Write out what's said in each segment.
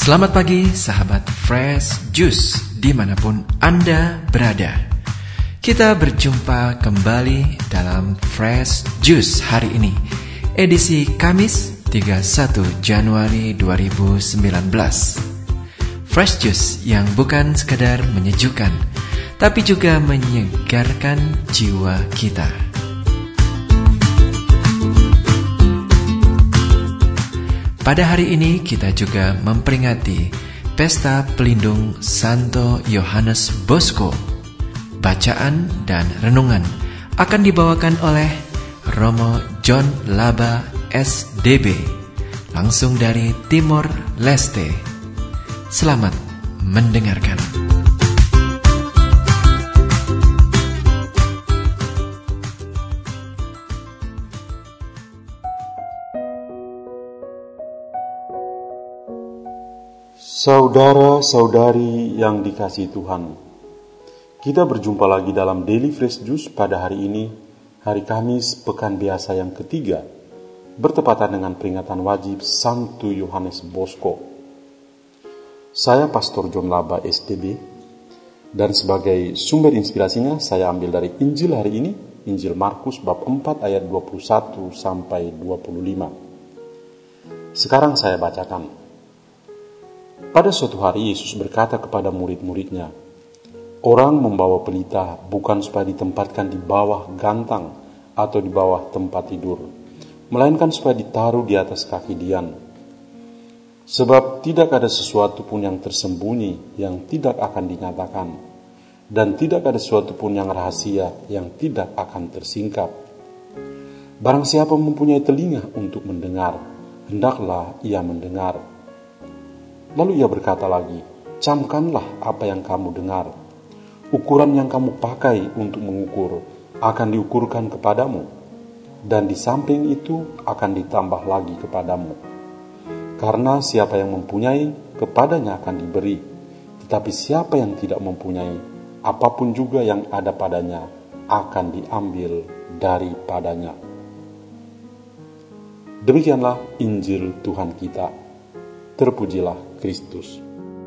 Selamat pagi sahabat Fresh Juice dimanapun Anda berada. Kita berjumpa kembali dalam Fresh Juice hari ini, edisi Kamis 31 Januari 2019. Fresh Juice yang bukan sekadar menyejukkan, tapi juga menyegarkan jiwa kita. Pada hari ini kita juga memperingati Pesta Pelindung Santo Yohanes Bosco. Bacaan dan renungan akan dibawakan oleh Romo John Laba SDB, langsung dari Timor Leste. Selamat mendengarkan. Saudara-saudari yang dikasihi Tuhan, kita berjumpa lagi dalam Daily Fresh Juice pada hari ini, hari Kamis Pekan Biasa yang ketiga, bertepatan dengan peringatan wajib Santo Yohanes Bosco. Saya Pastor John Laba SDB, dan sebagai sumber inspirasinya saya ambil dari Injil hari ini, Injil Markus bab 4 ayat 21 sampai 25. Sekarang saya bacakan. Pada suatu hari Yesus berkata kepada murid-muridnya, "Orang membawa pelita bukan supaya ditempatkan di bawah gantang atau di bawah tempat tidur, melainkan supaya ditaruh di atas kaki dian. Sebab tidak ada sesuatu pun yang tersembunyi yang tidak akan dinyatakan, dan tidak ada sesuatu pun yang rahasia yang tidak akan tersingkap. Barang siapa mempunyai telinga untuk mendengar, hendaklah ia mendengar." Lalu ia berkata lagi, "Camkanlah apa yang kamu dengar. Ukuran yang kamu pakai untuk mengukur akan diukurkan kepadamu, dan di samping itu akan ditambah lagi kepadamu. Karena siapa yang mempunyai, kepadanya akan diberi, tetapi siapa yang tidak mempunyai, apapun juga yang ada padanya akan diambil daripadanya." Demikianlah Injil Tuhan kita. Terpujilah Kristus.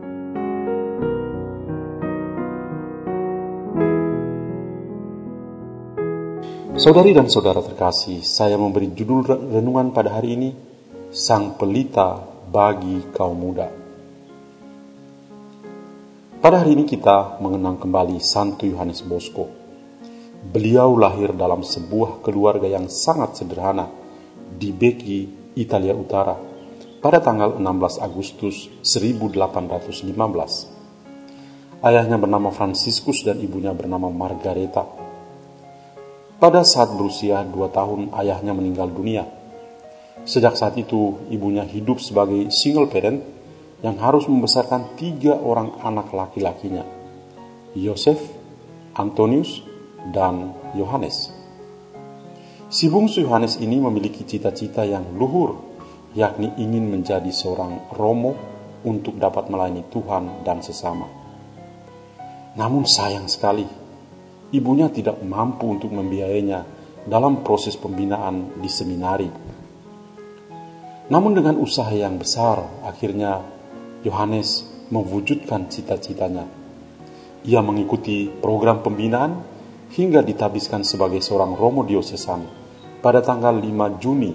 Saudari dan saudara terkasih, saya memberi judul renungan pada hari ini, Sang Pelita bagi Kaum Muda. Pada hari ini kita mengenang kembali Santo Yohanes Bosco. Beliau lahir dalam sebuah keluarga yang sangat sederhana di Becchi, Italia Utara, pada tanggal 16 Agustus 1815. Ayahnya bernama Franciscus dan ibunya bernama Margareta. Pada saat berusia 2 tahun, ayahnya meninggal dunia. Sejak saat itu, ibunya hidup sebagai single parent yang harus membesarkan 3 orang anak laki-lakinya, Yosef, Antonius, dan Yohanes. Si bungsu Yohanes ini memiliki cita-cita yang luhur, yakni ingin menjadi seorang romo untuk dapat melayani Tuhan dan sesama. Namun sayang sekali, ibunya tidak mampu untuk membiayainya dalam proses pembinaan di seminari. Namun dengan usaha yang besar, akhirnya Yohanes mewujudkan cita-citanya. Ia mengikuti program pembinaan hingga ditabiskan sebagai seorang romo diosesan pada tanggal 5 Juni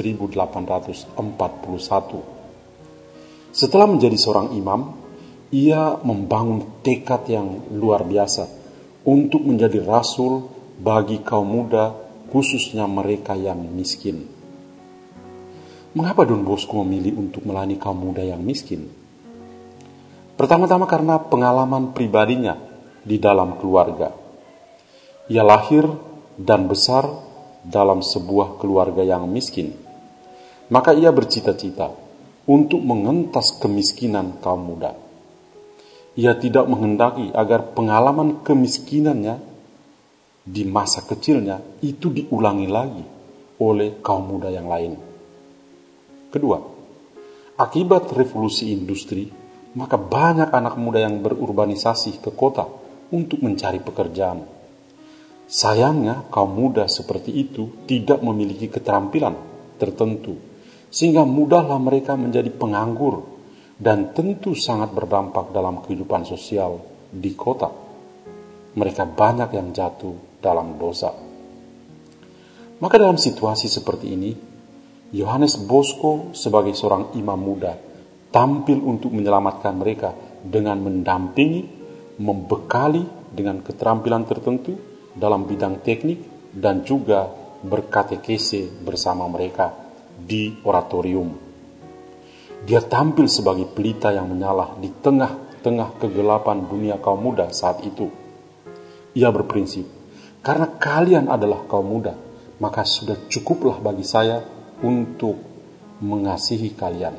1841. Setelah menjadi seorang imam, ia membangun tekad yang luar biasa untuk menjadi rasul bagi kaum muda, khususnya mereka yang miskin. Mengapa Don Bosco memilih untuk melayani kaum muda yang miskin? Pertama-tama karena pengalaman pribadinya di dalam keluarga. Ia lahir dan besar dalam sebuah keluarga yang miskin. Maka ia bercita-cita untuk mengentas kemiskinan kaum muda. Ia tidak menghendaki agar pengalaman kemiskinannya di masa kecilnya itu diulangi lagi oleh kaum muda yang lain. Kedua, akibat revolusi industri, maka banyak anak muda yang berurbanisasi ke kota untuk mencari pekerjaan. Sayangnya, kaum muda seperti itu tidak memiliki keterampilan tertentu, sehingga mudahlah mereka menjadi penganggur, dan tentu sangat berdampak dalam kehidupan sosial di kota. Mereka banyak yang jatuh dalam dosa. Maka dalam situasi seperti ini, Yohanes Bosco sebagai seorang imam muda tampil untuk menyelamatkan mereka dengan mendampingi, membekali dengan keterampilan tertentu dalam bidang teknik dan juga berkatekese bersama mereka di oratorium. Dia tampil sebagai pelita yang menyala di tengah-tengah kegelapan dunia kaum muda saat itu. Ia berprinsip, karena kalian adalah kaum muda, maka sudah cukuplah bagi saya untuk mengasihi kalian.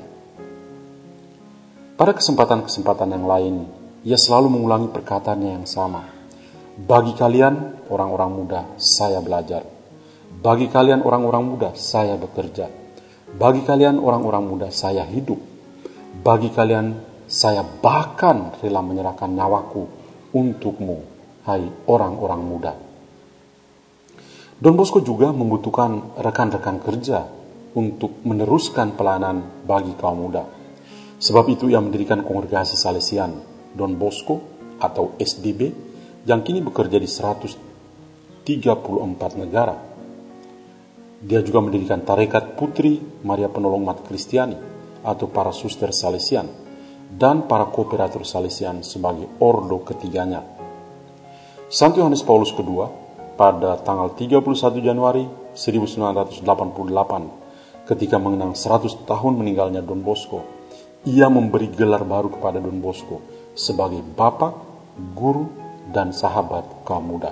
Pada kesempatan-kesempatan yang lain, ia selalu mengulangi perkataannya yang sama. Bagi kalian, orang-orang muda, saya belajar. Bagi kalian, orang-orang muda, saya bekerja. Bagi kalian, orang-orang muda, saya hidup. Bagi kalian, saya bahkan rela menyerahkan nyawaku untukmu, hai orang-orang muda. Don Bosco juga membutuhkan rekan-rekan kerja untuk meneruskan pelayanan bagi kaum muda. Sebab itu ia mendirikan kongregasi Salesian Don Bosco atau SDB yang kini bekerja di 134 negara. Dia juga mendirikan tarekat Putri Maria Penolong Umat Kristiani atau para suster Salesian dan para kooperator Salesian sebagai ordo ketiganya. Santo Yohanes Paulus II pada tanggal 31 Januari 1988 ketika mengenang 100 tahun meninggalnya Don Bosco, ia memberi gelar baru kepada Don Bosco sebagai Bapak, Guru, dan Sahabat kaum muda.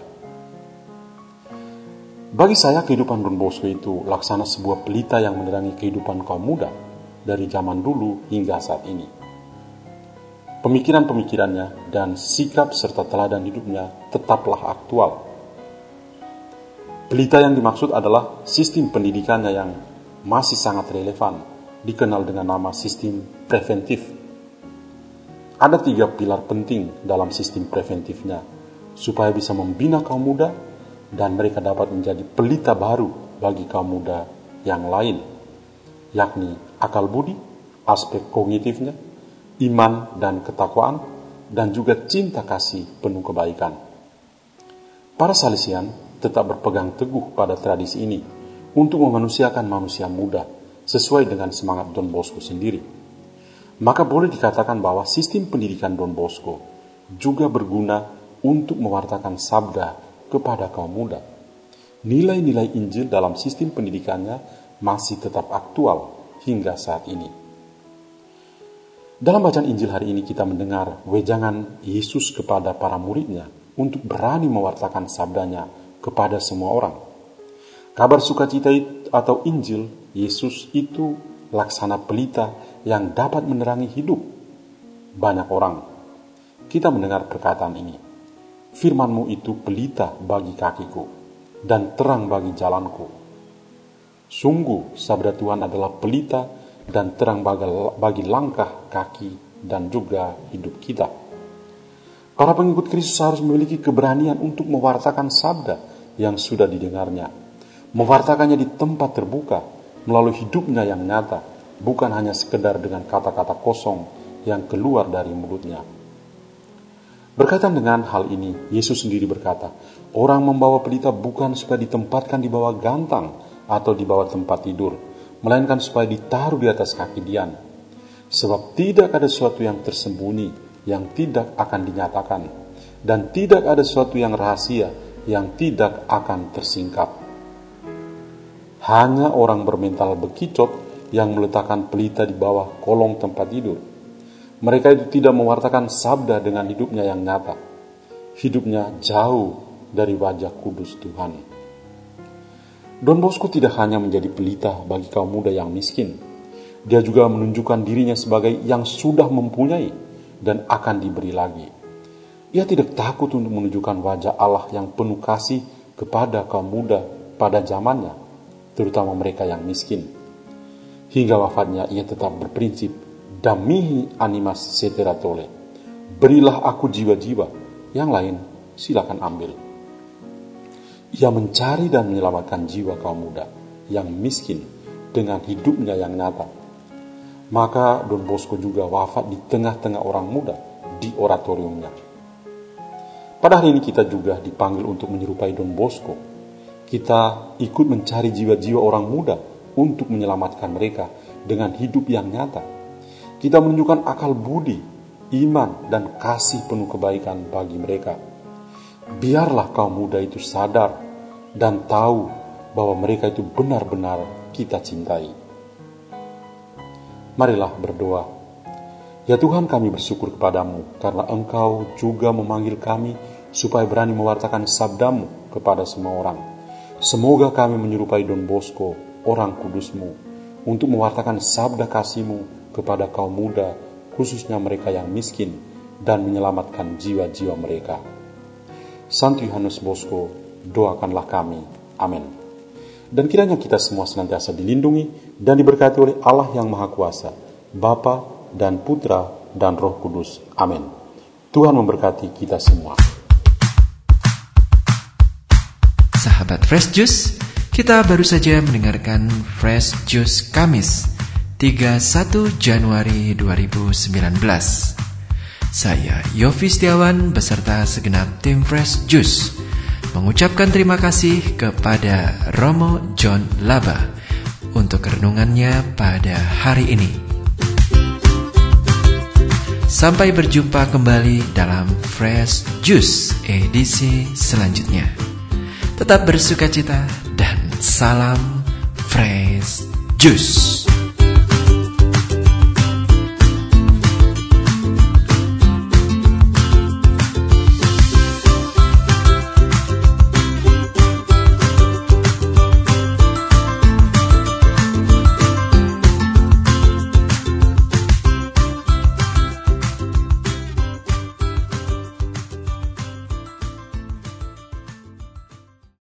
Bagi saya, kehidupan Don Bosco itu laksana sebuah pelita yang menerangi kehidupan kaum muda dari zaman dulu hingga saat ini. Pemikiran-pemikirannya dan sikap serta teladan hidupnya tetaplah aktual. Pelita yang dimaksud adalah sistem pendidikannya yang masih sangat relevan, dikenal dengan nama sistem preventif. Ada 3 pilar penting dalam sistem preventifnya, supaya bisa membina kaum muda dan mereka dapat menjadi pelita baru bagi kaum muda yang lain, yakni akal budi, aspek kognitifnya, iman dan ketakwaan, dan juga cinta kasih penuh kebaikan. Para Salesian tetap berpegang teguh pada tradisi ini untuk memanusiakan manusia muda sesuai dengan semangat Don Bosco sendiri. Maka boleh dikatakan bahwa sistem pendidikan Don Bosco juga berguna untuk mewartakan sabda kepada kaum muda. Nilai-nilai Injil dalam sistem pendidikannya masih tetap aktual hingga saat ini. Dalam bacaan Injil hari ini kita mendengar wejangan Yesus kepada para muridnya untuk berani mewartakan sabdanya kepada semua orang. Kabar sukacita atau Injil Yesus itu laksana pelita yang dapat menerangi hidup banyak orang. Kita mendengar perkataan ini. Firman-Mu itu pelita bagi kakiku dan terang bagi jalanku. Sungguh sabda Tuhan adalah pelita dan terang bagi langkah kaki dan juga hidup kita. Para pengikut Kristus harus memiliki keberanian untuk mewartakan sabda yang sudah didengarnya, mewartakannya di tempat terbuka melalui hidupnya yang nyata, bukan hanya sekedar dengan kata-kata kosong yang keluar dari mulutnya. Berkaitan dengan hal ini, Yesus sendiri berkata, orang membawa pelita bukan supaya ditempatkan di bawah gantang atau di bawah tempat tidur, melainkan supaya ditaruh di atas kaki Dian. Sebab tidak ada sesuatu yang tersembunyi yang tidak akan dinyatakan, dan tidak ada sesuatu yang rahasia yang tidak akan tersingkap. Hanya orang bermental bekicot yang meletakkan pelita di bawah kolong tempat tidur. Mereka itu tidak mewartakan sabda dengan hidupnya yang nyata. Hidupnya jauh dari wajah kudus Tuhan. Don Bosco tidak hanya menjadi pelita bagi kaum muda yang miskin. Dia juga menunjukkan dirinya sebagai yang sudah mempunyai dan akan diberi lagi. Ia tidak takut untuk menunjukkan wajah Allah yang penuh kasih kepada kaum muda pada zamannya, terutama mereka yang miskin. Hingga wafatnya ia tetap berprinsip, damihi animas seteratole. Berilah aku jiwa-jiwa, yang lain silakan ambil. Ia mencari dan menyelamatkan jiwa kaum muda yang miskin dengan hidupnya yang nyata. Maka Don Bosco juga wafat di tengah-tengah orang muda di oratoriumnya. Pada hari ini kita juga dipanggil untuk menyerupai Don Bosco. Kita ikut mencari jiwa-jiwa orang muda untuk menyelamatkan mereka dengan hidup yang nyata. Kita menunjukkan akal budi, iman, dan kasih penuh kebaikan bagi mereka. Biarlah kaum muda itu sadar dan tahu bahwa mereka itu benar-benar kita cintai. Marilah berdoa. Ya Tuhan, kami bersyukur kepadamu karena Engkau juga memanggil kami supaya berani mewartakan sabdamu kepada semua orang. Semoga kami menyerupai Don Bosco, orang kudus-Mu, untuk mewartakan sabda kasih-Mu kepada kaum muda, khususnya mereka yang miskin, dan menyelamatkan jiwa-jiwa mereka. Santo Yohanes Bosco, doakanlah kami. Amin. Dan kiranya kita semua senantiasa dilindungi dan diberkati oleh Allah yang Maha Kuasa, Bapa dan Putra dan Roh Kudus. Amin. Tuhan memberkati kita semua. Sahabat Fresh Juice, kita baru saja mendengarkan Fresh Juice Kamis 31 Januari 2019. Saya Yofi Setiawan beserta segenap tim Fresh Juice mengucapkan terima kasih kepada Romo John Laba untuk renungannya pada hari ini. Sampai berjumpa kembali dalam Fresh Juice edisi selanjutnya. Tetap bersukacita dan salam Fresh Juice.